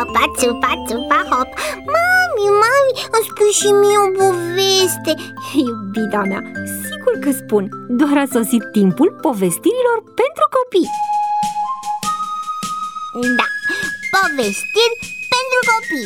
hopa, țupa, țupa, hop. Mami, îmi spui și mie o poveste. Iubita mea, sigur că spun. Doar a sosit timpul povestirilor pentru copii. Da, povestiri pentru copii.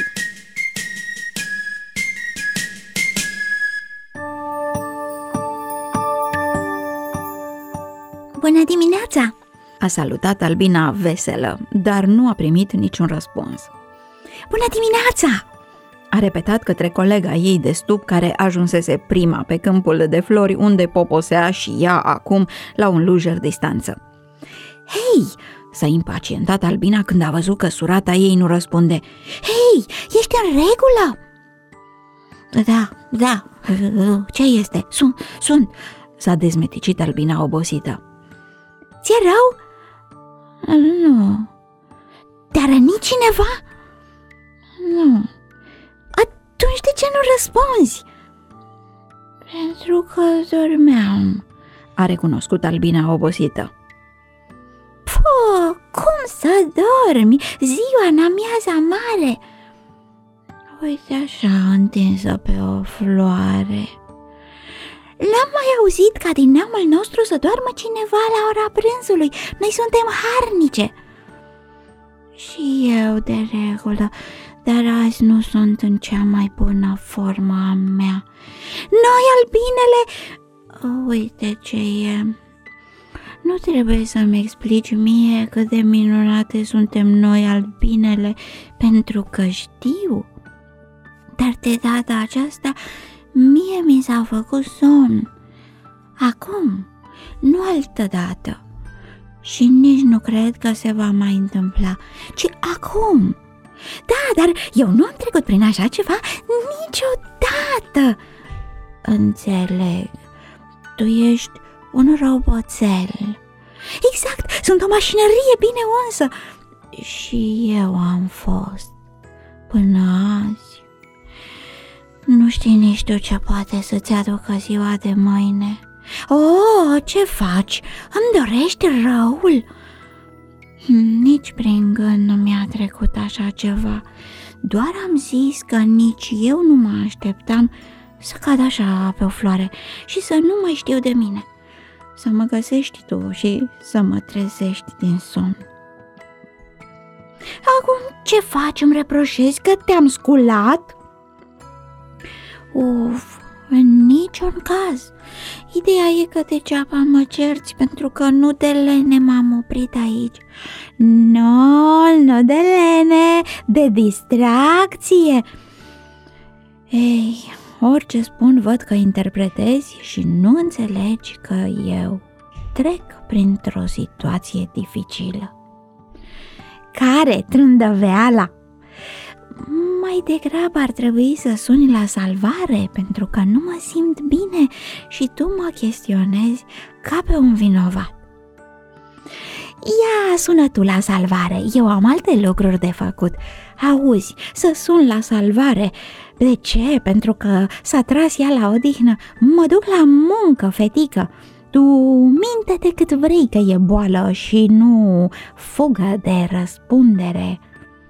Bună dimineața! A salutat Albina veselă, dar nu a primit niciun răspuns. Bună dimineața! A repetat către colega ei de stup, care ajunsese prima pe câmpul de flori, unde poposea și ea acum la un lujer distanță. Hei! S-a impacientat Albina când a văzut că surata ei nu răspunde. Hei, ești în regulă? Da, ce este? Sunt. S-a dezmeticit Albina obosită. Ți-e rău? Nu. Te-a rănit cineva? Nu. Atunci de ce nu răspunzi? Pentru că dormeam, a recunoscut Albina obosită. Cum să dormi? Ziua în amiaza mare. Uite așa, întinsă pe o floare. N-am mai auzit ca din neamul nostru să doarmă cineva la ora prânzului. Noi suntem harnice. Și eu de regulă, dar azi nu sunt în cea mai bună formă a mea. Noi, albinele... Uite ce e. Nu trebuie să-mi explici mie cât de minunate suntem noi, albinele, pentru că știu. Dar de data aceasta mie mi s-a făcut somn. Acum, nu altădată. Și nici nu cred că se va mai întâmpla, ci acum. Da, dar eu nu am trecut prin așa ceva niciodată. Înțeleg. Tu ești un roboțel. Exact, sunt o mașinărie bine unsă. Și eu am fost până azi. Nu știi nici tu ce poate să-ți aducă ziua de mâine. Ce faci? Îmi dorești răul? Nici prin gând nu mi-a trecut așa ceva. Doar am zis că nici eu nu mă așteptam să cad așa pe o floare și să nu mai știu de mine. Să mă găsești tu și să mă trezești din somn. Acum ce faci? Îmi reproșezi că te-am sculat? În niciun caz. Ideea e că degeaba mă cerți, pentru că nu de lene m-am oprit aici. Nu de lene, de distracție. Ei, orice spun văd că interpretezi și nu înțelegi că eu trec printr-o situație dificilă. Care trândăveala? Mai degrabă ar trebui să suni la salvare, pentru că nu mă simt bine și tu mă chestionezi ca pe un vinovat. Ia sună tu la salvare, eu am alte lucruri de făcut. Auzi, să sun la salvare. De ce? Pentru că s-a tras ea la odihnă. Mă duc la muncă, fetică. Tu minte-te cât vrei că e boală și nu fugă de răspundere.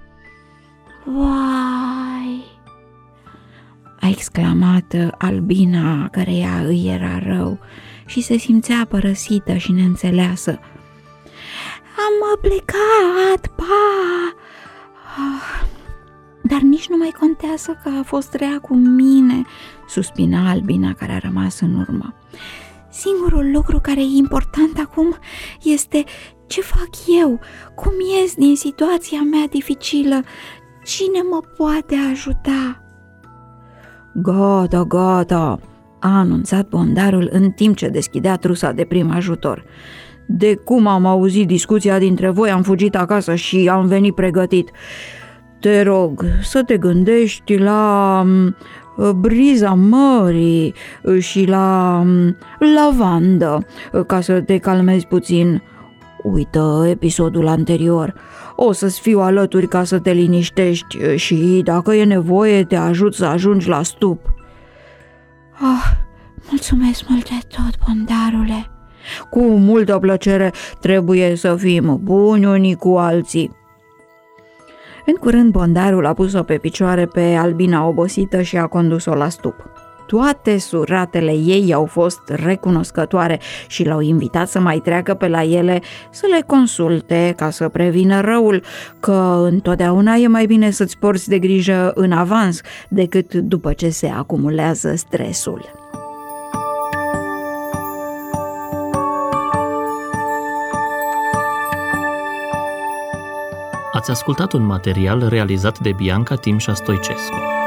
Vai! A exclamat Albina, căreia îi era rău și se simțea părăsită și neînțeleasă. Am plecat, pa! Dar nici nu mai contează că a fost rea cu mine, suspina Albina, care a rămas în urmă. Singurul lucru care e important acum este ce fac eu, cum ies din situația mea dificilă, cine mă poate ajuta. Gata, a anunțat bondarul în timp ce deschidea trusa de prim ajutor. De cum am auzit discuția dintre voi, am fugit acasă și am venit pregătit. Te rog să te gândești la briza mării și la lavandă, ca să te calmezi puțin. Uită episodul anterior. O să-ți fiu alături ca să te liniștești și, dacă e nevoie, te ajut să ajungi la stup. Mulțumesc mult de tot, bondarule. Cu multă plăcere, trebuie să fim buni unii cu alții. În curând, bondarul a pus-o pe picioare pe Albina obosită și a condus-o la stup. Toate suratele ei au fost recunoscătoare și l-au invitat să mai treacă pe la ele să le consulte ca să prevină răul, că întotdeauna e mai bine să-ți porți de grijă în avans decât după ce se acumulează stresul. Ați ascultat un material realizat de Bianca Timșa Stoicescu.